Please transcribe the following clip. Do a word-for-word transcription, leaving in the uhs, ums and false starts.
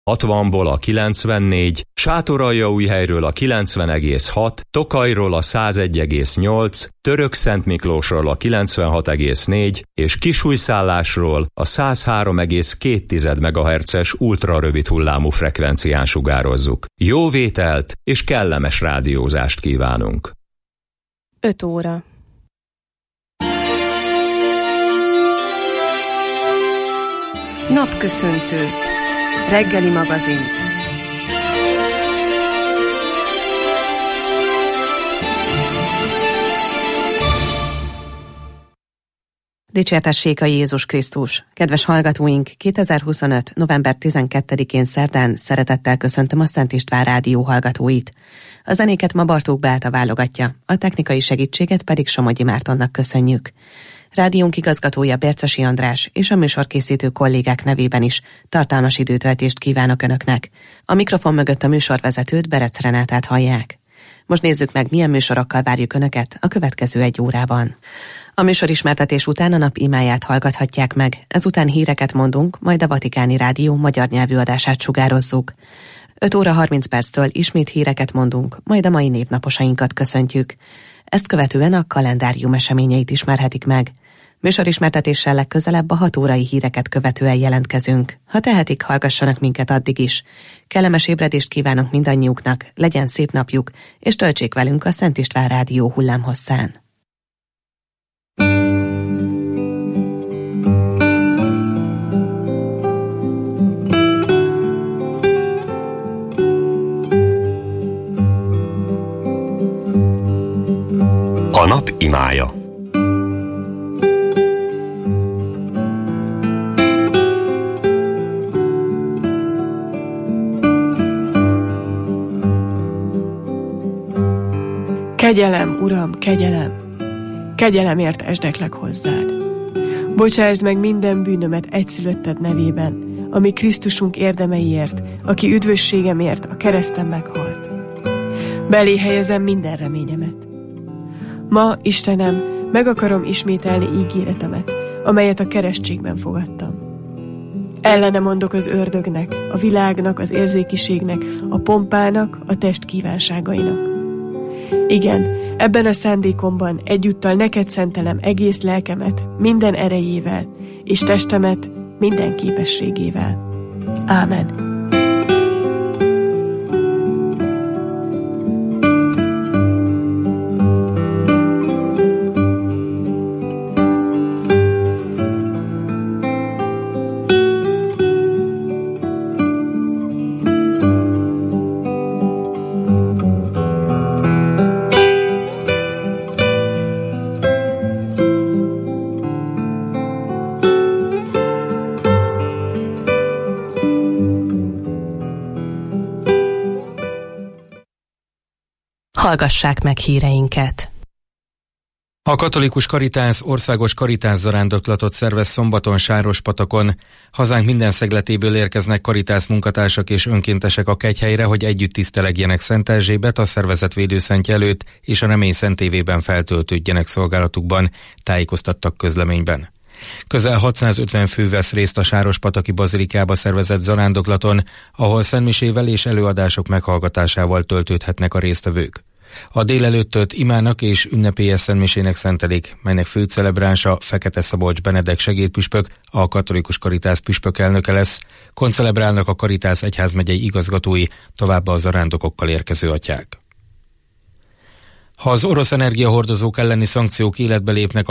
hatvanból a kilencvennégy, Sátoraljaújhelyről a kilencven egész hat, Tokajról a százegy egész nyolc, Törökszentmiklósról a kilencvenhat egész négy és Kisújszállásról a száz három egész két megahertzes ultrarövid hullámú frekvencián sugározzuk. Jó vételt és kellemes rádiózást kívánunk! öt óra. Napköszöntő. Reggeli magazin. Dicsértessék a Jézus Krisztus! Kedves hallgatóink, kétezer-huszonöt. november tizenkettedikén szerdán szeretettel köszöntöm a Szent István Rádió hallgatóit. A zenéket ma Bartók Beáta válogatja, a technikai segítséget pedig Somogyi Mártonnak köszönjük. Rádiónk igazgatója Bércesi András és a műsorkészítő kollégák nevében is tartalmas időtöltést kívánok Önöknek. A mikrofon mögött a műsorvezetőt, Berec Renátát hallják. Most nézzük meg, milyen műsorokkal várjuk Önöket a következő egy órában. A műsorismertetés után a nap imáját hallgathatják meg, ezután híreket mondunk, majd a Vatikáni Rádió magyar nyelvű adását sugározzuk. öt óra harminc perctől ismét híreket mondunk, majd a mai névnaposainkat köszöntjük. Ezt követően a kalendárium eseményeit ismerhetik meg. Műsorismertetéssel legközelebb a hat órai híreket követően jelentkezünk. Ha tehetik, hallgassanak minket addig is. Kellemes ébredést kívánok mindannyiuknak, legyen szép napjuk, és töltsék velünk a Szent István Rádió hullámhosszán. A nap imája. Kegyelem, Uram, kegyelem! Kegyelemért esdeklek hozzád. Bocsásd meg minden bűnömet egyszülötted nevében, ami Krisztusunk érdemeiért, aki üdvösségemért a kereszten meghalt. Belé helyezem minden reményemet. Ma, Istenem, meg akarom ismételni ígéretemet, amelyet a keresztségben fogadtam. Ellene mondok az ördögnek, a világnak, az érzékiségnek, a pompának, a test kívánságainak. Igen, ebben a szándékomban egyúttal neked szentelem egész lelkemet, minden erejével, és testemet minden képességével. Ámen. Hallgassák meg híreinket! A Katolikus Karitász országos karitász zarándoklatot szervez szombaton Sárospatakon. Hazánk minden szegletéből érkeznek karitász munkatársak és önkéntesek a kegyhelyre, hogy együtt tisztelegjenek Szent Erzsébet, a szervezet védőszentje előtt, és a Remény Szentévében feltöltődjenek szolgálatukban, tájékoztattak közleményben. Közel hatszázötven fő vesz részt a Sárospataki bazilikába szervezett zarándoklaton, ahol szentmisével és előadások meghallgatásával töltődhetnek a résztvevők. A délelőttöt imának és ünnepélyes szentmisének szentelik, melynek fő celebránsa Fekete Szabolcs Benedek segédpüspök, a Katolikus Karitász püspökelnöke lesz, koncelebrálnak a Karitász egyházmegyei igazgatói, továbbá a zarándokokkal érkező atyák. Ha az orosz energiahordozók elleni szankciók életbe lépnek,